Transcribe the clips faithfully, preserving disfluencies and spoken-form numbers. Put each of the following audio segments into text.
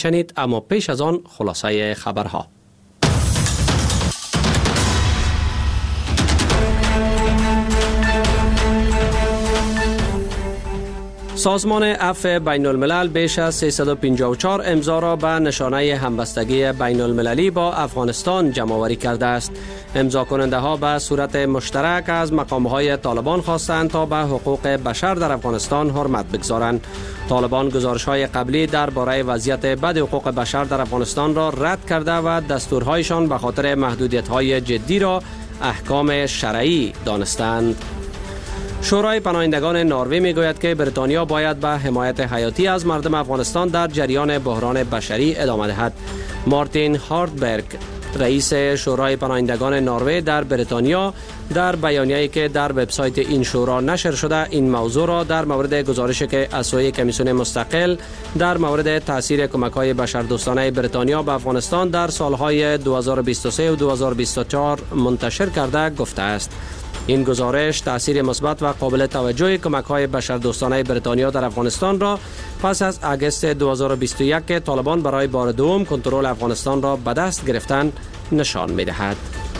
شنید. اما پیش از آن خلاصه خبرها. سازمان عفو بین الملل بیش از سیصد و پنجاه و چهار امضا را به نشانه همبستگی بین المللی با افغانستان جمع آوری کرده است. امضا کننده ها به صورت مشترک از مقام های طالبان خواستند تا به حقوق بشر در افغانستان حرمت بگذارند. طالبان گزارش های قبلی درباره وضعیت بد حقوق بشر در افغانستان را رد کرده و دستورهایشان به خاطر محدودیت های جدی را احکام شرعی دانستند. شورای پناهندگان نروژ میگوید که بریتانیا باید به حمایت حیاتی از مردم افغانستان در جریان بحران بشری ادامه دهد. مارتین هاردبرگ، رئیس شورای پناهندگان نروژ در بریتانیا، در بیانیه‌ای که در وبسایت این شورا نشر شده این موضوع را در مورد گزارشی که از سوی کمیسیون مستقل در مورد تاثیر کمک‌های بشردوستانه بریتانیا به افغانستان در سالهای دو هزار و بیست و سه و دو هزار و بیست و چهار منتشر کرده گفته است. این گزارش تاثیر مثبت و قابل توجه کمک‌های بشردوستانه بریتانیا در افغانستان را پس از آگوست دو هزار و بیست و یک که طالبان برای بار دوم کنترل افغانستان را به دست گرفتند نشان می‌دهد.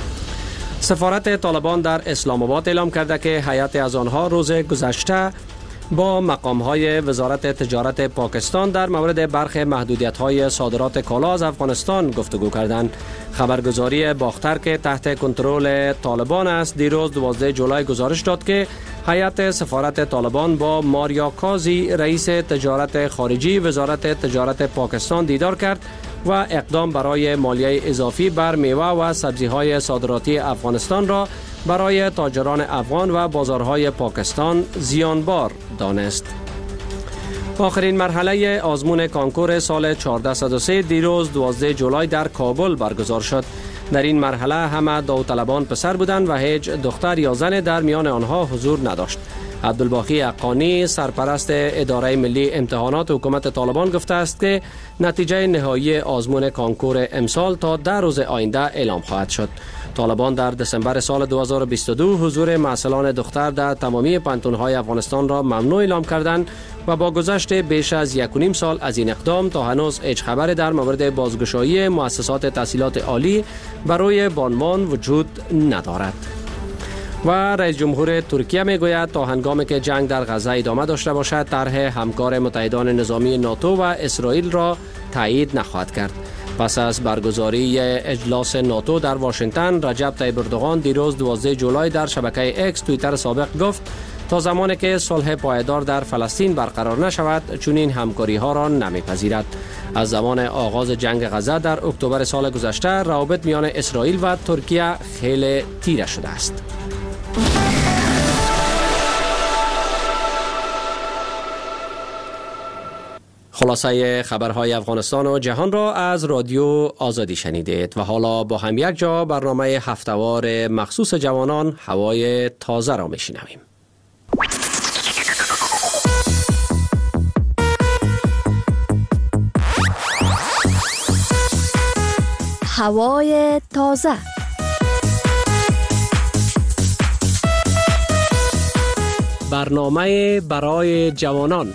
سفارت طالبان در اسلام آباد اعلام کرده که هیئت از آنها روز گذشته با مقام‌های وزارت تجارت پاکستان در مورد برخی محدودیت‌های صادرات کالا از افغانستان گفتگو کردند. خبرگزاری باختر که تحت کنترل طالبان است دیروز دوازده جولای گزارش داد که هیئت سفارت طالبان با ماریا کازی رئیس تجارت خارجی وزارت تجارت پاکستان دیدار کرد و اقدام برای مالیه اضافی بر میوه و سبزی‌های صادراتی افغانستان را برای تاجران افغان و بازارهای پاکستان زیانبار دانست. آخرین مرحله آزمون کانکور سال چهارده صد و سه دیروز دوازده جولای در کابل برگزار شد. در این مرحله همه داوطلبان پسر بودند و هیچ دختر یا زن در میان آنها حضور نداشت. عبدالباقی حقانی، سرپرست اداره ملی امتحانات حکومت طالبان گفته است که نتیجه نهایی آزمون کانکور امسال تا ده روز آینده اعلام خواهد شد. طالبان در دسامبر سال دو هزار و بیست و دو حضور معسلان دختر در تمامی پانتون‌های افغانستان را ممنوع اعلام کردند و با گذشت بیش از یک و نیم سال از این اقدام تا هنوز هیچ خبری در مورد بازگشایی مؤسسات تحصیلات عالی برای بانوان وجود ندارد. و رئیس جمهور ترکیه میگوید تا هنگامی که جنگ در غزه ادامه داشته باشد طرح همکار متحدان نظامی ناتو و اسرائیل را تایید نخواهد کرد. پس از برگزاری اجلاس ناتو در واشنگتن، رجب طیب اردوغان دیروز دوازده جولای در شبکه اکس توییتر سابق گفت تا زمانی که صلح پایدار در فلسطین برقرار نشود چنین همکاری ها را نمیپذیرد. از زمان آغاز جنگ غزه در اکتبر سال گذشته روابط میان اسرائیل و ترکیه خیلی تیره شده است. خلاصه خبرهای افغانستان و جهان را از رادیو آزادی شنیدید و حالا با هم یک جا برنامه هفته‌وار مخصوص جوانان هوای تازه را میشنویم. هوای تازه. برنامه برای جوانان.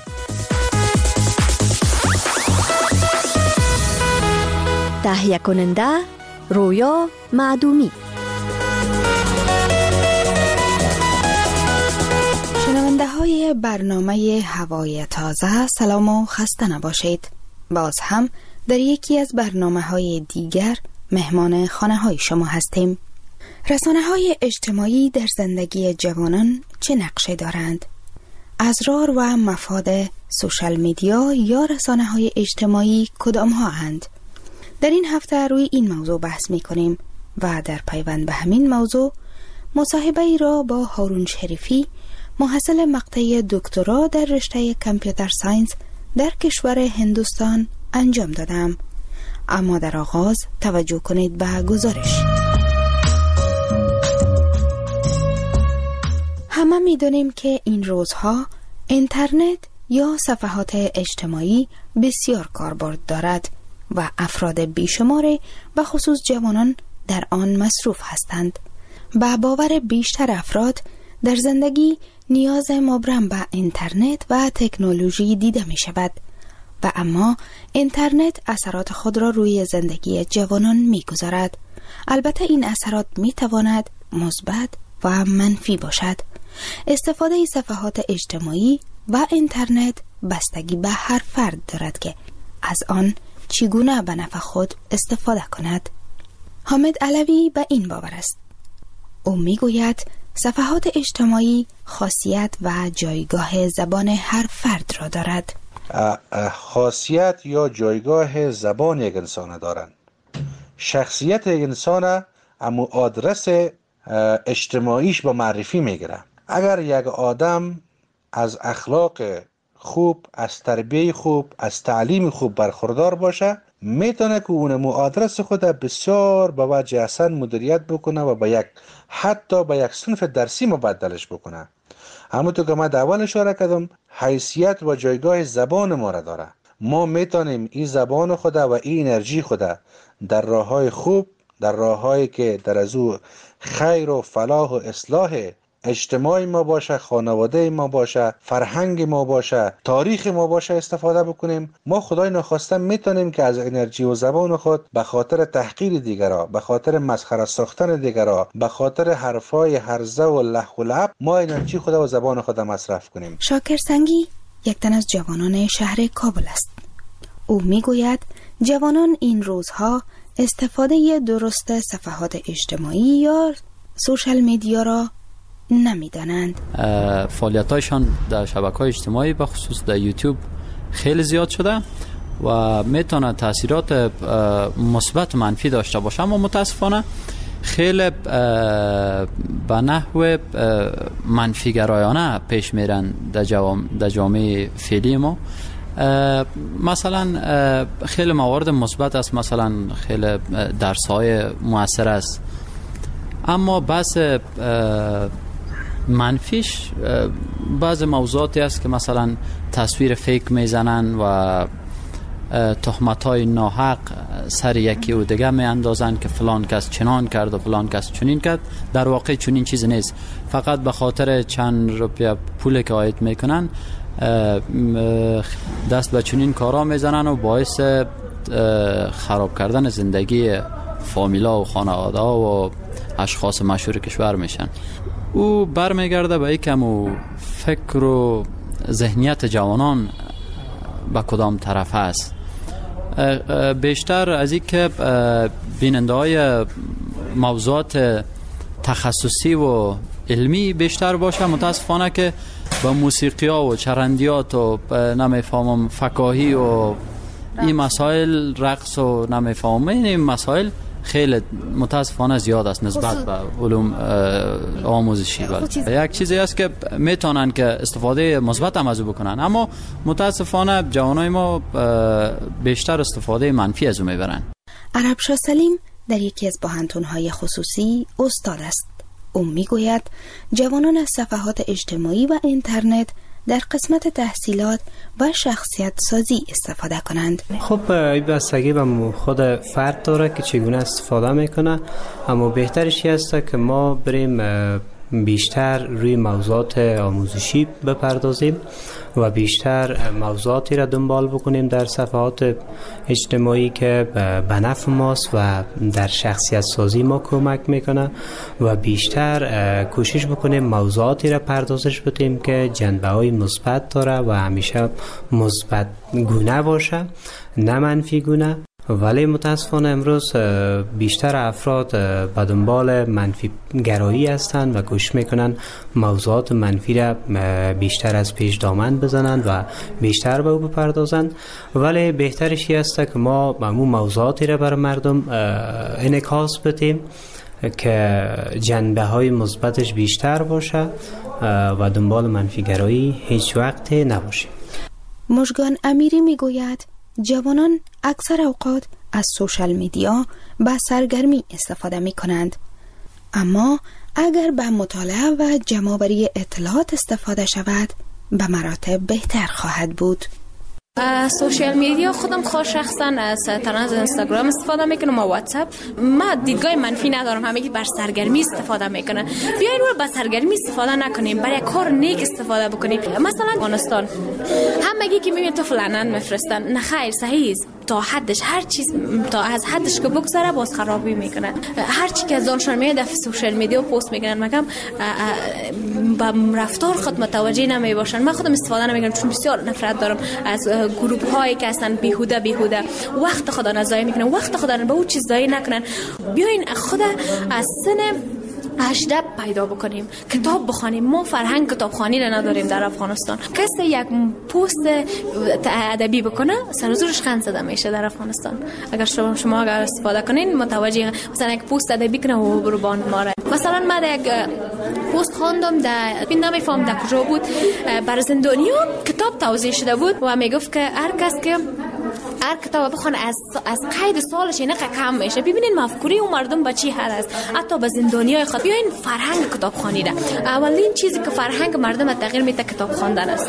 تهیه کننده رویا معدومی. شنونده های برنامه هوای تازه سلام و خسته نباشید. باز هم در یکی از برنامه های دیگر مهمان خانه های شما هستیم. رسانه های اجتماعی در زندگی جوانان چه نقشه دارند؟ اسرار و مفاد سوشال میدیا یا رسانه های اجتماعی کدام ها اند؟ در این هفته روی این موضوع بحث می کنیم و در پیوند به همین موضوع مصاحبه ای را با هارون شریفی، محصل مقطع دکترا در رشته کامپیوتر ساینس در کشور هندوستان انجام دادم. اما در آغاز توجه کنید به گزارش. همه می دانیم که این روزها اینترنت یا صفحات اجتماعی بسیار کاربرد دارد و افراد بیشماری به خصوص جوانان در آن مصروف هستند. به باور بیشتر افراد در زندگی نیاز مبرم به اینترنت و تکنولوژی دیده می شود. و اما اینترنت اثرات خود را روی زندگی جوانان می‌گذارد. البته این اثرات می‌تواند مثبت و منفی باشد. استفاده صفحات اجتماعی و اینترنت بستگی به هر فرد دارد که از آن چگونه به نفع خود استفاده کند. حامد علوی به این باور است. او میگوید صفحات اجتماعی خاصیت و جایگاه زبان هر فرد را دارد. خاصیت یا جایگاه زبان یک انسان دارند. شخصیت یک انسان امو آدرس اجتماعیش با معرفی میگیره. اگر یک آدم از اخلاق خوب، از تربیه خوب، از تعلیم خوب برخوردار باشه، میتونه که اون آدرس خود بسیار به وجه احسن مدیریت بکنه و به یک حتی به یک صنف درسی مبدلش بکنه. همونطور که من در اول اشاره کردم، حیثیت و جایگاه زبان ما را داره. ما میتونیم این زبان خود و این انرژی خود در راههای خوب، در راههایی که در از او خیر و فلاح و اصلاح اجتماع ما باشه، خانواده ما باشه، فرهنگ ما باشه، تاریخ ما باشه استفاده بکنیم. ما خدای نخواسته میتونیم که از انرژی و زبان خود به خاطر تحقیر دیگرها، به خاطر مسخره ساختن دیگرها، به خاطر حرفای هرزه و لح و لعب ما انرژی خود و زبان خود مصرف کنیم. شاکر سنگی یک تن از جوانان شهر کابل است. او میگوید جوانان این روزها استفاده درست صفحات اجتماعی یا سوشال میدیا را نمیدانند. فعالیتایشان در شبکه‌های اجتماعی به خصوص در یوتیوب خیلی زیاد شده و میتونه تاثیرات مثبت و منفی داشته باشه، اما متاسفانه خیلی به نحو منفی گرایانه پیش میرن در جامعه فعلی ما. مثلا خیلی موارد مثبت است، مثلا خیلی درس‌های مؤثر است، اما بس منفیش بعض موضوعاتی است که مثلا تصویر فیک میزنن و تهمت‌های ناحق سر یکی و دیگه میاندازن که فلان کس چنان کرد و فلان کس چنین کرد. در واقع چنین چیزی نیست، فقط به خاطر چند روپیه پولی که عاید میکنن دست به چنین کارا میزنن و باعث خراب کردن زندگی فامیلا و خانواده و اشخاص مشهور کشور میشن. او برمیگرده به یکم و فکر و ذهنیت جوانان به کدام طرف است. بیشتر از این که بیننده های موضوعات تخصصی و علمی بیشتر باشه، متاسفانه که با موسیقی ها و چرندیات و نمیفهمم فکاهی و این مسائل، رقص و نمیفهمم این مسائل خیلی متاسفانه زیاد است نسبت به علوم آموزشی. یک چیزی است که میتونن که استفاده مثبت هم از او بکنن، اما متاسفانه جوانای ما بیشتر استفاده منفی از او میبرن. عربشاه سلیم در یکی از پوهنتون‌های خصوصی استاد است. او میگوید جوانان از صفحات اجتماعی و اینترنت در قسمت تحصیلات و شخصیت سازی استفاده کنند. خب این بستگی به خود فرد داره که چگونه استفاده میکنه، اما بهترش است که ما بریم بیشتر روی موضوعات آموزشی بپردازیم و بیشتر موضوعاتی را دنبال بکنیم در صفحات اجتماعی که به نفع ماست و در شخصیت سازی ما کمک میکنه و بیشتر کوشش بکنیم موضوعاتی را پردازش بدیم که جنبه های مثبت داره و همیشه مثبت گونه باشه، نه منفی گونه. ولی متاسفانه امروز بیشتر افراد به دنبال منفی گرایی هستند و کوشش میکنن موضوعات منفی را بیشتر از پیش دامن بزنند و بیشتر به او بپردازند. ولی بهترش است که ما به اون موضوعاتی را بر مردم انعکاس بدیم که جنبه های مثبتش بیشتر باشه و دنبال منفی گرایی هیچ وقت نباشه. مژگان امیری میگوید جوانان اکثر اوقات از سوشال میدیا به سرگرمی استفاده می کنند، اما اگر به مطالعه و جمع‌آوری اطلاعات استفاده شود به مراتب بهتر خواهد بود. سوشیال میدیا خودم خود شخصا از تنها اینستاگرام استفاده میکنم و واتساپ. ما دیدگاه منفی ندارم، همگی بر سرگرمی استفاده میکنن. بیاین رو بر سرگرمی استفاده نکنیم، برای کار نیک استفاده بکنیم. مثلا افغانستان همگی که میبینید تو فلانن میفرستن، نه خیر صحیح است تا حدش، هر چیز تا از حدش که بگذره باز خرابی میکنن. هر چی که از آنشون میاد در سوشیال میدیا پست میکنن، مگم با رفتار خود متوجه نمیباشن. من خودم استفاده نمیکنم چون بسیار نفرت دارم از گروپ هایی که هستن بیهوده بیهوده وقت خدا نزایی میکنن، وقت خدا به اون چیز ضایع نکنن. بیاین خود از سن هجده پیدا بکنیم، کتاب بخونیم. ما فرهنگ کتابخوانی را نداریم در افغانستان. کسی یک پست ادبی بکنه سر و زورش خند زده میشه در افغانستان. اگر شما شما اگر استفاده کنین متوجه، مثلا یک پست ادبی کنه و بربان ماره. مثلا من یک پست خواندم در بین نمیفهم در کجا بود، بر زندانیان کتاب توضیح شده بود و میگفت که هر کس که هر کتاب بخونه از از قید سالش اینه کم میشه. ببینین مفکوری اون مردم با چی حد است، حتی به زندانیای خود. بیاین فرهنگ کتابخوانی ده. اولین چیزی که فرهنگ مردم تغییر میده کتاب خواندن است.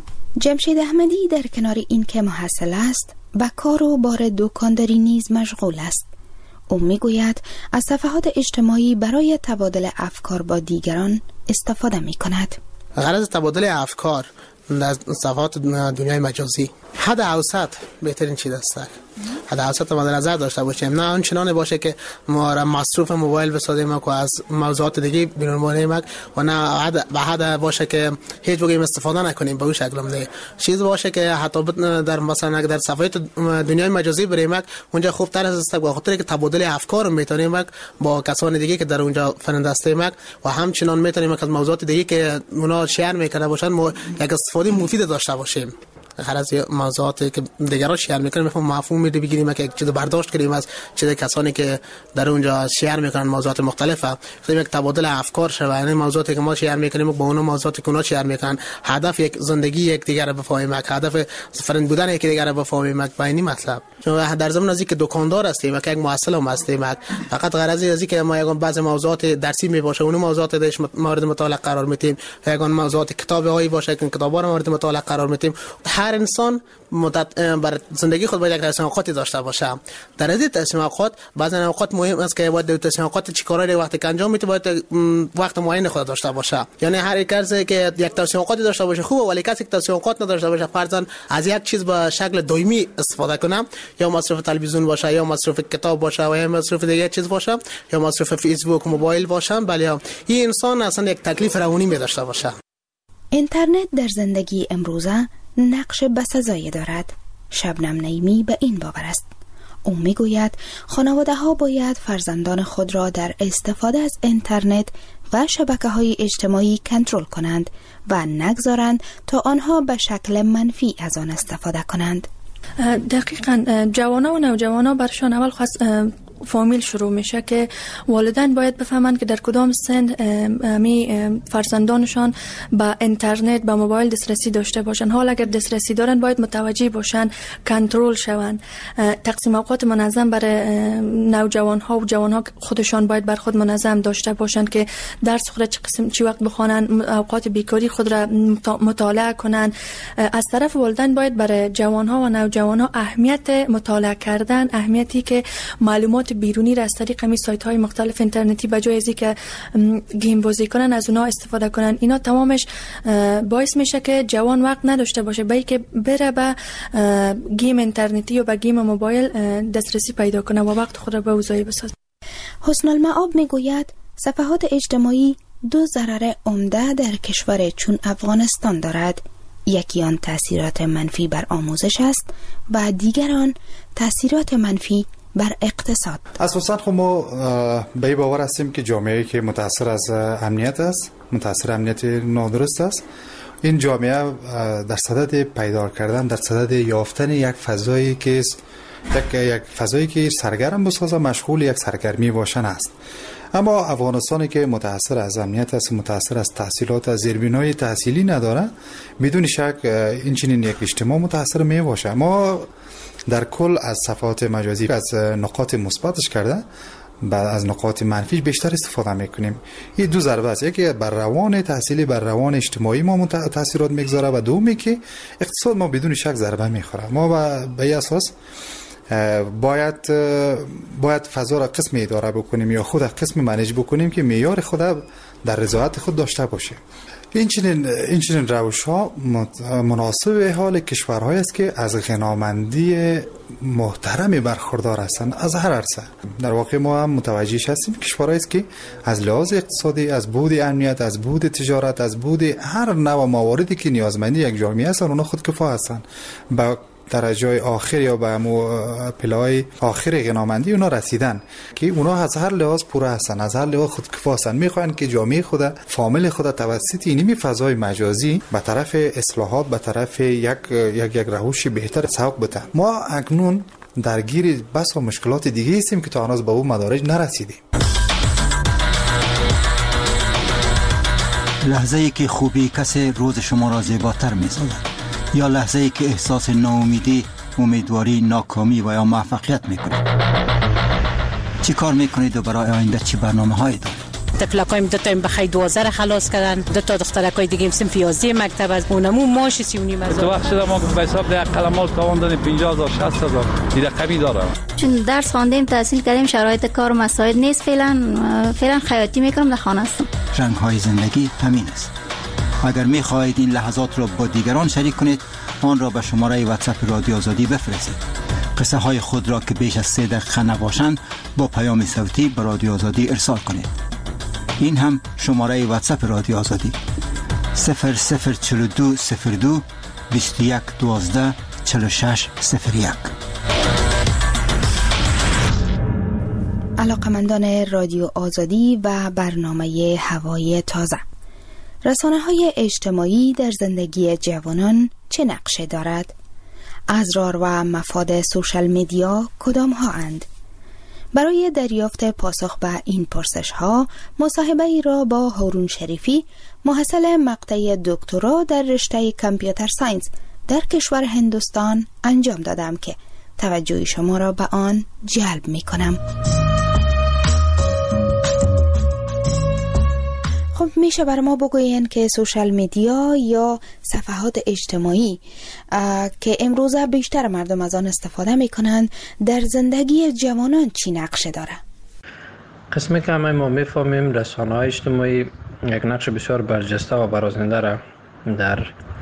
جمشید احمدی در کنار این که محصل است، به کار و بار دکانداری نیز مشغول است. او میگوید از صفحات اجتماعی برای تبادل افکار با دیگران استفاده میکند. غرض تبادل افکار در صفحات دنیای مجازی حد اوسط بهترین چیز است. حد اوسط مد نظر داشته باشیم، نه آنچنان باشه که ما را مصروف موبایل بسازیم و از موضوعات دیگه بیرون بانیم و نه حد به حد باشه که هیچ وقت استفاده نکنیم به اون شکل. نه چیز باشه که حتی در مثلا در صفحات دنیای مجازی بریم اونجا خوب تر است، به خاطر که تبادل افکار میتونیم با کسان دیگه که در اونجا فرندسته مک و همچنان میتونیم از موضوعات دیگه که اونا شیر میکنه باشن ما یک استفاده مفید داشته باشیم. هر از موضوعاتی که دیگران شیر میکنن میفهم مفهوم میده بگیریم که چیز برداشت کنیم از چیز کسانی که در اونجا شیر میکنن موضوعات مختلفه. مثلا یک تبادل افکار شوه، یعنی موضوعاتی که ما شیر میکنیم با اون موضوعاتی که اونا شیر میکنن، هدف یک زندگی یک دیگر رو بفهمیم، هدف فرند بودن یک دیگر رو بفهمیم. با این مطلب چون در زمان ازی که دکاندار هستیم که یک محصل هم هستیم، فقط غرض ازی که ما یگان بعضی موضوعات درسی میباشه اون موضوعات درش مورد مطالعه قرار میدیم، یگان موضوعات کتابی هایی باشه که کتابا رو مورد مطالعه قرار میدیم. هر انسان مدت بر زندگی خود باید یک تصمیم اوقاتی داشته باشه. در این تصمیم اوقات بعضی اوقات مهم است که باید تصمیم اوقات چی کارا رو وقتی که انجام میده باید وقت معین خود داشته باشه. یعنی هر کسی که یک تصمیم اوقاتی داشته باشه خوبه، ولی کسی که تصمیم اوقات نداشته باشه فرضاً از یک چیز به شکل دائمی استفاده کنه، یا مصرف تلویزیون باشه یا مصرف کتاب باشه و یا مصرف دیگه چیز باشه یا مصرف فیسبوک موبایل باشه، بله این انسان اصلا یک تکلیف روانی می داشته باشه. اینترنت در زندگی امروزه نقش بسزایی دارد. شبنم نعیمی به این باور است. او میگوید خانواده ها باید فرزندان خود را در استفاده از اینترنت و شبکه‌های اجتماعی کنترل کنند و نگذارند تا آنها به شکل منفی از آن استفاده کنند. دقیقاً جوانان و نوجوانان برشان اول خاص فامیل شروع میشه که والدین باید بفهمند که در کدام سن می فرزندانشان با اینترنت با موبایل دسترسی داشته باشند. حال اگر دسترسی دارن باید متوجه باشند، کنترل شوند. تقسیم اوقات منظم برای نوجوان ها و جوان ها خودشان باید بر خود منظم داشته باشند که درس خود چه قسم چی وقت بخوانند، اوقات بیکاری خود را مطالعه کنند. از طرف والدین باید برای جوان ها و نوجوان ها اهمیت مطالعه کردن، اهمیتی که معلومات بیرونی را از طریق می سایت های مختلف اینترنتی به جای ازی که گیم بازی کنن از اونا استفاده کنن، اینا تمامش باعث میشه که جوان وقت نداشته باشه به که بره به گیم اینترنتی و به گیم موبایل دسترسی پیدا کنه و وقت خود را به اوضاعی بسازه. حسن المعاب میگوید صفحات اجتماعی دو ضرر عمده در کشور چون افغانستان دارد. یکی آن تاثیرات منفی بر آموزش است و دیگر آن تاثیرات منفی بر اقتصاد. اساساً خب ما به این باور هستیم که جامعه‌ای که متاثر از امنیت است، متاثر امنیت نادرست است، این جامعه در صدد پیدا کردن، در صدد یافتن یک فضایی که یک یک فضایی که سرگرم بسازه، مشغول یک سرگرمی باشن است. اما افغانستانی که متاثر از امنیت است، متاثر از تحصیلات، از زیربنای تحصیلی نداره، بدون شک این چنین یک اجتماع متاثر می باشه. ما در کل از صفحات مجازی از نقاط مثبتش کرده بعد از نقاط منفیش بیشتر استفاده میکنیم. این دو ضربه است، یکی بر روان تحصیلی، بر روان اجتماعی ما تاثیرات میگذاره و دومی که اقتصاد ما بدون شک ضربه میخوره. ما به این اساس باید باید فضا را قسم اداره بکنیم یا خود قسم منیج بکنیم که معیار خود در رضایت خود داشته باشیم. این چنین این چنین روش‌ها مناسب حال کشورهایی است که از غنامندی محترمی برخوردار هستند از هر عرصه. در واقع ما هم متوجه هستیم کشورهایی است که از لحاظ اقتصادی، از بود امنیت، از بود تجارت، از بود هر نوع مواردی که نیازمندی یک جامعه است اونها خودکفا هستند. با درجه آخر یا به پلای آخر غنامندی اونا رسیدن که اونا از هر لحاظ پوره هستن، از هر لحاظ خودکفا هستن. میخوان که جامعه خود، فامیل خود توسط اینمی فضای مجازی به طرف اصلاحات، به طرف یک یک یک روش بهتر سوق بده. ما اکنون درگیر بس و مشکلات دیگه هستیم که تا هنوز به اون مدارج نرسیدیم. لحظه ای که خوبی کسی روز شما را زیباتر می‌سازد، یا لحظه ای که احساس ناامیدی، امیدواری، ناکامی و یا موفقیت میکنید. چی کار میکنید و برای آینده چی برنامه هایی دارید؟ تفلکایم دو تا بخیر دوازده خلاص کردن، دو تا دخترکای دیگه صنف یازده مکتب از اونمو ماش سی و نیم هزار. تو وقت شده ما به حساب ده قلمال تاوان دادیم پنجاه هزار شصت هزار دیگه قبی داره. چون درس خواندیم، تحصیل کردیم، شرایط کار و مساعد نیست. فعلا فعلا خیاطی میکنم، در خانه هستم. رنگ های زندگی همین است. اگر می خواهید این لحظات را با دیگران شریک کنید، آن را به شماره واتساپ رادیو آزادی بفرستید. قصه های خود را که بیش از سه دقیقه نباشند با پیام صوتی به رادیو آزادی ارسال کنید. این هم شماره واتساپ رادیو آزادی صفر صفر چهل و دو صفر دو بیست و یک دوازده چهل و شش صفر یک. علاقمندان رادیو آزادی و برنامه هوای تازه، رسانه‌های اجتماعی در زندگی جوانان چه نقشه دارد؟ اضرار و مفاد سوشال میدیا کدام ها اند؟ برای دریافت پاسخ به این پرسش ها مصاحبه ای را با هارون شریفی، محصل مقطع دکترا در رشته کامپیوتر ساینس در کشور هندوستان انجام دادم که توجه شما را به آن جلب می کنم. خب میشه برای ما بگوین که سوشال میدیا یا صفحات اجتماعی که امروزه بیشتر مردم از آن استفاده میکنند در زندگی جوانان چی نقشه داره؟ قسمی که همه ما میفهمیم رسانه‌های اجتماعی یک نقش بسیار برجسته و برازنده را در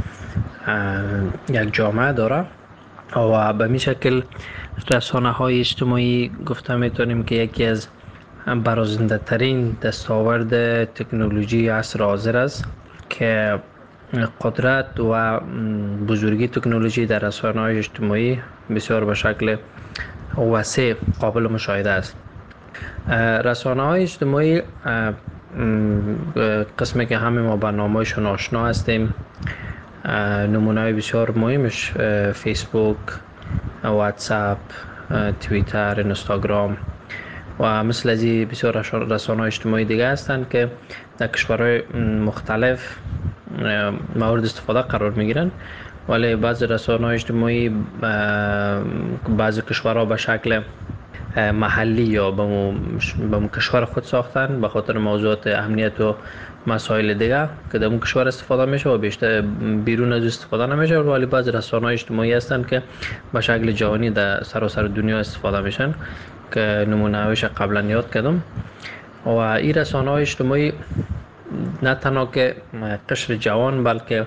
یک جامعه داره و به می شکل رسانه‌های اجتماعی گفته میتونیم که یکی از برازنده ترین دستاورد تکنولوژی عصر حاضر است که قدرت و بزرگی تکنولوژی در رسانه‌های اجتماعی بسیار به شکل وسیع قابل مشاهده است. رسانه‌های اجتماعی قسمی که همه ما برنامه‌شون آشنا هستیم، نمونه‌های بسیار مهمش فیسبوک، واتساپ، توییتر، اینستاگرام و مثل از این بسیار رسانه‌های اجتماعی دیگه هستند که در کشورهای مختلف مورد استفاده قرار میگیرن، ولی بعضی رسانه‌های اجتماعی بعضی کشورها به شکل محلی یا به اون کشور خود ساختن به خاطر موضوعات امنیت و مسائل دیگه که در اون کشور استفاده میشه و بیشتر بیرون از استفاده نمیشه، ولی بعضی رسانه‌های اجتماعی هستند که به شکل جهانی در سراسر دنیا استفاده میشن که نمونه هایش قبلا یاد کردم. و این رسانه‌های اجتماعی نه تنها که قشر جوان بلکه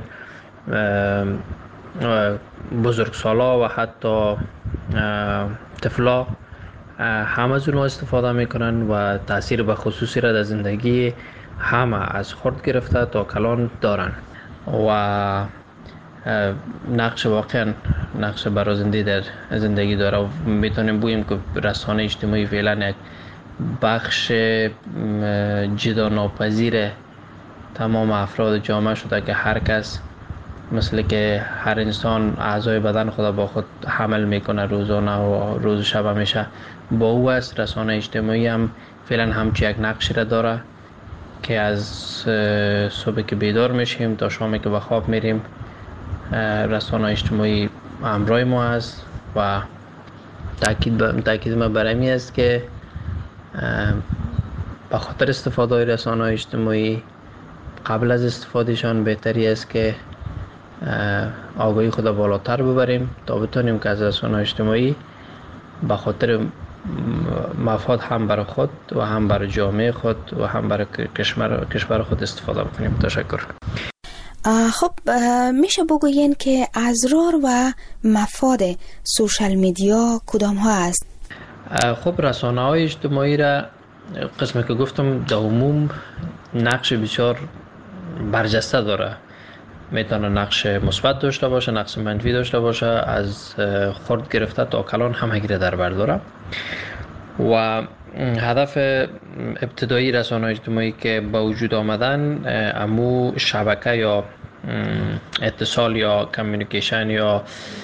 بزرگسالا و حتی طفلا هم از اونها استفاده میکنن و تاثیر به خصوصی را در زندگی همه از خرد گرفته تا کلان دارن و نقش واقعا نقش برازنده در زندگی داره و میتونیم بگوییم که رسانه اجتماعی فعلا یک بخش جدا ناپذیر تمام افراد جامعه شده که هر کس مثل که هر انسان اعضای بدن خود با خود حمل میکنه روزانه و روز شب همیشه با او است. رسانه اجتماعی هم فعلا همچی یک نقشی را داره که از صبح که بیدار میشیم تا شامی که به خواب میریم رسانه اجتماعی همراه ما است و تاکید تاکید ما بر این است که به خاطر استفاده رسانه‌های اجتماعی قبل از استفادهشان بهتری است که آگاهی خود بالاتر ببریم تا بتونیم که از رسانه‌های اجتماعی به خاطر مفاد هم برای خود و هم برای جامعه خود و هم برای کشور کشور خود استفاده بکنیم. تشکر. خب میشه بگوین که ازرار و مفاد سوشال میدیا کدام ها است؟ خب رسانه‌های اجتماعی را قسمی که گفتم در عموم نقش بسیار برجسته داره. میتونه نقش مثبت داشته باشه، نقش منفی داشته باشه، از خرد گرفته تا کلان همگی را در بر داره. و هدف ابتدایی رسانه‌های اجتماعی که به وجود آمدن امو شبکه یا اتصال یا کمیونیکیشن یا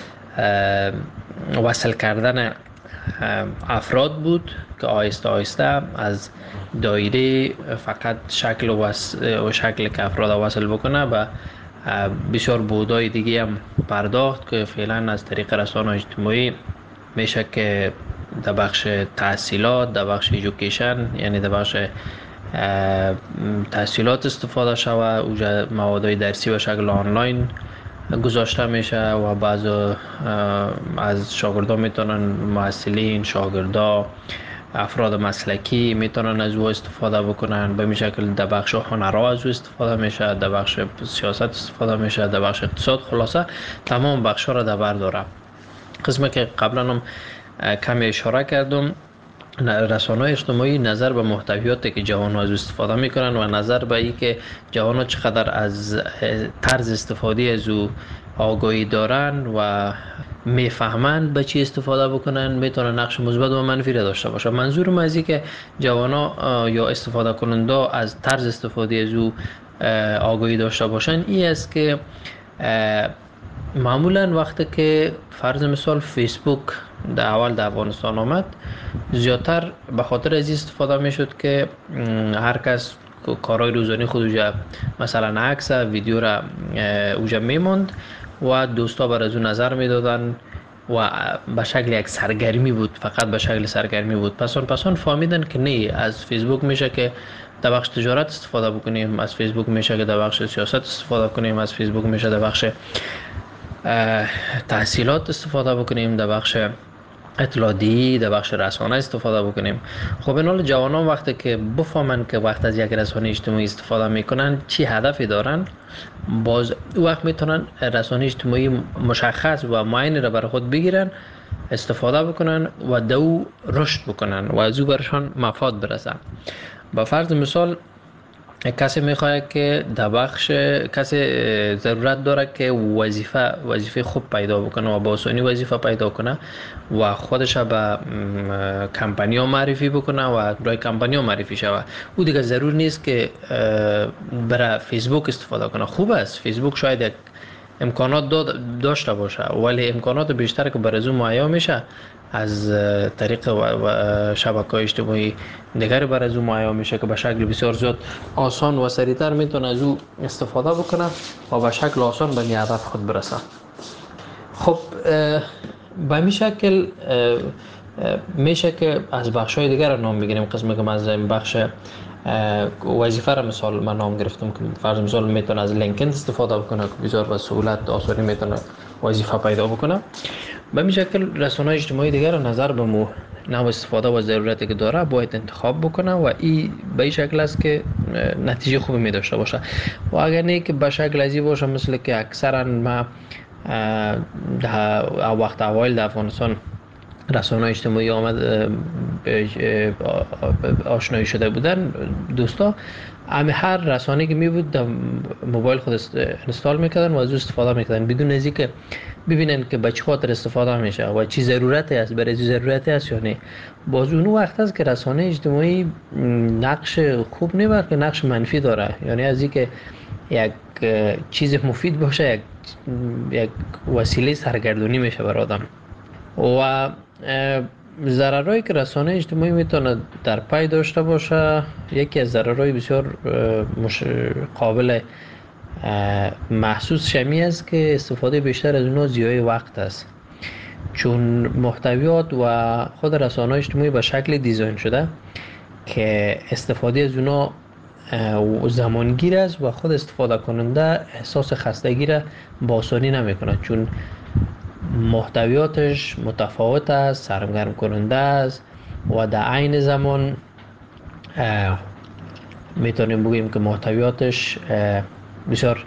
وصل کردن افراد بود که آهسته آهسته از دایره فقط شکل و شکل که افراد وصل بکنه و بسیار بودای دیگه هم پرداخت که فعلا از طریق رسانه‌های اجتماعی میشه که در بخش تحصیلات، در بخش ایژوکیشن یعنی در بخش تحصیلات استفاده شوه، اوجا موادهای درسی و شکل آنلاین گذاشته میشه و بعض از شاگردان میتونن، محصلین، شاگردا، افراد مسلکی میتونن از او استفاده بکنن. به این شکل در بخش هنرها از او استفاده میشه، در بخش سیاست استفاده میشه، در بخش اقتصاد، خلاصه تمام بخش ها را در بر داره. قسمی که قبلا هم کمی اشاره کردم، رسانه‌های اجتماعی نظر به محتویاتی که جوان ها از استفاده میکنن و نظر به این که جوان ها چقدر از طرز استفاده از او آگاهی دارن و میفهمند به چی استفاده بکنن میتونه نقش مثبت و منفی را داشته باشه. منظورم از این که جوان ها یا استفاده کننده از طرز استفاده از او آگاهی داشته باشن این است که معمولا وقتی که فرض مثال فیسبوک در اول در افغانستان آمد زیادتر به خاطر از استفاده میشد که هر کس کارهای روزانه خود اوجا مثلا عکس ویدیو را اوجا میموند و دوستا بر از اون نظر میدادن و به شکل یک سرگرمی بود، فقط به شکل سرگرمی بود. پسان پسان فهمیدن که نه، از فیسبوک میشه که در بخش تجارت استفاده بکنیم، از فیسبوک میشه که در بخش سیاست استفاده کنیم، از فیسبوک میشه در بخش تحصیلات استفاده بکنیم، در بخش اطلاعاتی، در بخش رسانه استفاده بکنیم. خب این حال جوانان وقتی که بفهمن که وقت از یک رسانه اجتماعی استفاده میکنن چی هدفی دارن، باز وقت میتونن رسانه اجتماعی مشخص و معین را برای خود بگیرن، استفاده بکنن و دو رشد بکنن و از او برشان مفاد برسن. با فرض مثال کسی میخواد که در بخش کسی ضرورت داره که وظیفه وظیفه خوب پیدا بکنه و با آسانی وظیفه پیدا کنه و خودش به کمپانی‌ها معرفی بکنه و برای کمپانی‌ها معرفی شوه. او دیگه ضرور نیست که برای فیسبوک استفاده کنه. خوب است فیسبوک شاید یک امکانات داشته باشه ولی امکانات بیشتر که برای او مهیا میشه از طریق شبکه‌های اجتماعی دیگری برای از او مهیا میشه که به شکل بسیار زیاد آسان و سریعتر میتونه از او استفاده بکنه و به شکل آسان به هدف خود برسه. خب به این شکل میشه که از بخش‌های دیگر نام بگیریم. قسمی که از این بخش وظیفه را مثال من نام گرفتم که فرض مثال میتونه از لینکدین استفاده بکنه که بسیار به سهولت آسانی میتونه وظیفه پیدا بکنه. به این شکل رسانه‌های اجتماعی دیگر نظر به مو نوع استفاده و ضرورتی که داره باید انتخاب بکنه و این به این شکل است که نتیجه خوبی می داشته باشه. و اگر نه که به شکل ازی باشه مثل که اکثرا ما در وقت اوایل در افغانستان رسانه‌های اجتماعی آمد آشنایی شده بودن دوستا، همه هر رسانه‌ای که می بود در موبایل خود اینستال میکردن و از او استفاده میکردن بدون از اینکه ببینن که به چه خاطر استفاده میشه و چی ضرورتی است، برای چی ضرورتی است یا نه. باز اون وقت است که رسانه اجتماعی نقش خوب نه بلکه نقش منفی داره. یعنی از اینکه یک چیز مفید باشه یک یک وسیله سرگردانی میشه برای آدم. و ضررهایی که رسانه اجتماعی میتونه در پی داشته باشه، یکی از ضررهای بسیار مش... قابل محسوس شمی است که استفاده بیشتر از اونها ضیاع وقت است، چون محتویات و خود رسانه‌های اجتماعی به شکل دیزاین شده که استفاده از اونا زمانگیر است و خود استفاده کننده احساس خستگی را با آسانی نمیکنه، چون محتویاتش متفاوت است، سرگرم کننده است و در عین زمان میتونیم بگیم که محتویاتش بسیار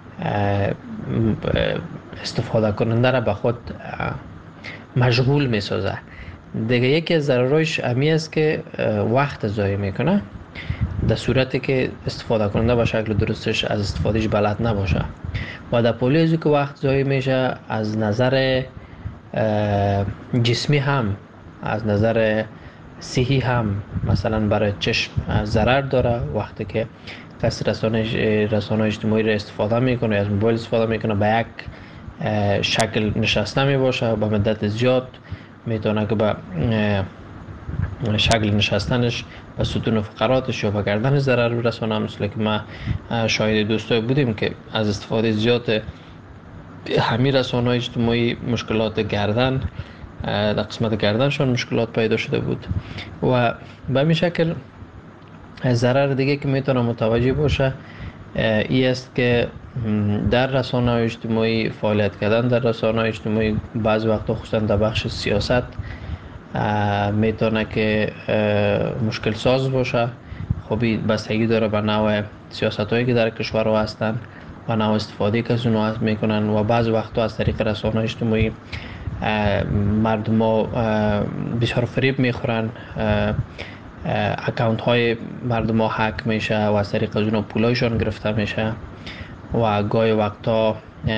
استفاده کننده را به خود مشغول میسازه. دیگه یکی از ضررش امی است که وقت ضایع میکنه، در صورتی که استفاده کننده به شکل درستش از استفادهش بلد نباشه. و در پولی ازو که وقت ضایع میشه، از نظر جسمی هم، از نظر صحی هم، مثلا برای چشم ضرر داره. وقتی که کسی رسانه رسانه اجتماعی را استفاده میکنه، از موبایل استفاده میکنه، به یک شکل نشسته میباشه، به مدت زیاد میتونه که به شکل نشستنش و ستون فقراتش یا به گردنش ضرر برسونه. مثل که ما شاهد دوستای بودیم که از استفاده زیاد همین رسانه اجتماعی مشکلات گردن، در قسمت گردنشان مشکلات پیدا شده بود. و به این شکل ضرر دیگه که میتونه متوجه باشه ای است که در رسانه اجتماعی فعالیت کردن در رسانه اجتماعی بعض وقتا خصوصا در بخش سیاست میتونه که مشکل ساز باشه. خب بستگی داره به نوع سیاست هایی که در کشور هستن و نوع استفاده که از اونها میکنن. و بعض وقتا از طریق رسانه اجتماعی مردم ها بسیار فریب میخورن، اکاونت های مردم ها هک میشه و از طریق از اونها پولایشان گرفته میشه و گاهی وقتا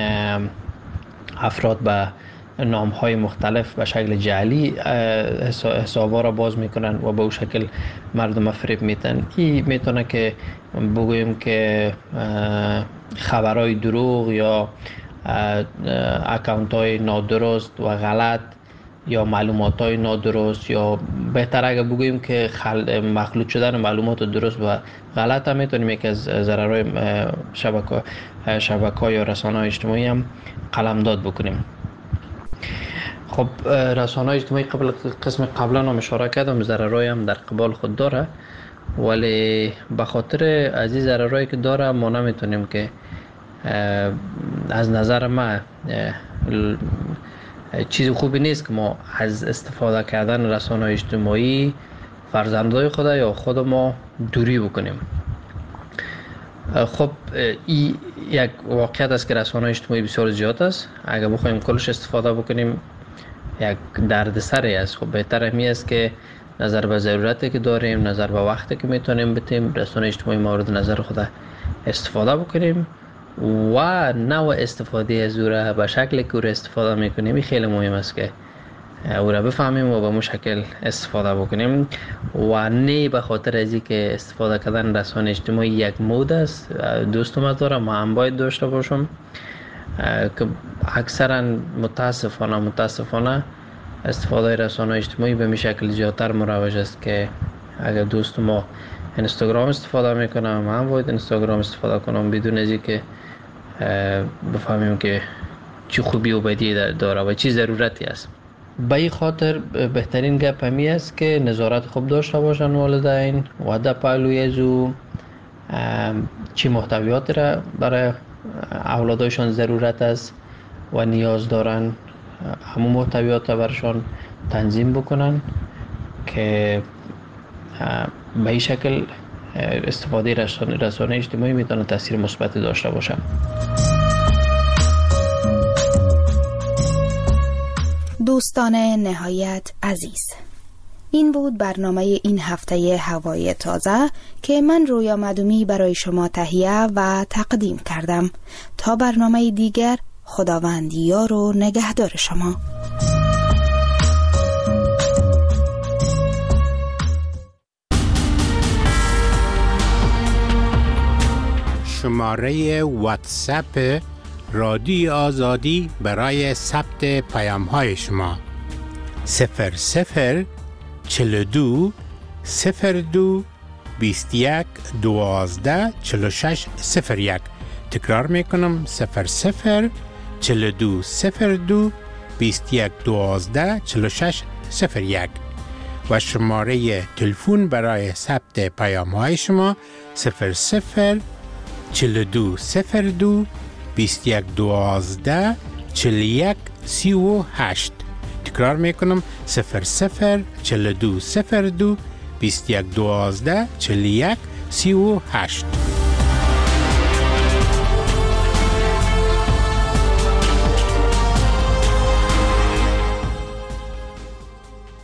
افراد به نام های مختلف به شکل جعلی حسابا را باز میکنن و به اون شکل مردم فریب میتن. این میتونه که بگویم که خبرهای دروغ یا اکاونت های نادرست و غلط یا معلومات های نادرست، یا بهتر اگه بگوییم که خل... مخلوط شدن معلومات درست و غلط هم میتونیم یک از ضررهای شبکه شبکه یا رسانه اجتماعی هم قلمداد بکنیم. خب رسانه اجتماعی قبل قسم قبلا هم اشاره کردم ضررهای هم در قبال خود داره، ولی به خاطر از این ضررهایی که داره ما نمیتونیم که از نظر ما چیز خوبی نیست که ما از استفاده کردن رسانه اجتماعی فرزندای خود یا خود ما دوری بکنیم. خب این یک واقعیت است که رسانه اجتماعی بسیار زیاد است. اگر بخوایم کلش استفاده بکنیم یک دردسری است. خب بهتر همی است که نظر به ضرورتی که داریم، نظر به وقتی که میتونیم بتیم رسانه اجتماعی مورد نظر خود استفاده بکنیم و نوع استفاده از او را به شکلی که او را استفاده میکنیم این خیلی مهم است که او را بفهمیم و به اون شکل استفاده بکنیم و نه به خاطر از اینکه استفاده کردن رسانه اجتماعی یک مود است. دوستم دارم ما هم باید داشته باشم که اکثرا متاسفانه متاسفانه استفاده رسانه اجتماعی به می شکل زیادتر مروج است که اگر دوست ما اینستاگرام استفاده میکنم من باید اینستاگرام استفاده کنم بدون از اینکه بفهمیم که چی خوبی و بدی داره و چی ضرورتی است. به این خاطر بهترین گپ همی است که نظارت خوب داشته باشن والدین و در پهلوی از او چی محتویات را برای اولادایشان ضرورت است و نیاز دارن همون محتویات را برشان تنظیم بکنن که به این شکل استفاده رسانه, رسانه اجتماعی میتونه تاثیر مثبت داشته باشه. دوستان نهایت عزیز، این بود برنامه این هفته هوای تازه که من رویا مدومی برای شما تهیه و تقدیم کردم. تا برنامه دیگر، خداوند یار و نگهدار شما. شماره واتساپ رادیو آزادی برای ثبت پیام های شما صفر صفر چهل و دو صفر دو بیست و یک دوازده چهل و شش صفر یک. تکرار میکنم صفر صفر چهل و دو صفر دو بیست و یک دوازده چهل و شش صفر یک. و شماره تلفن برای ثبت پیام های شما صفر صفر چهل و دو صفر دو بیست و یک دوازده چهل و یک سی و هشت. تکرار میکنم صفر صفر چهل و دو صفر دو بیست و یک دوازده چهل و یک سی و هشت.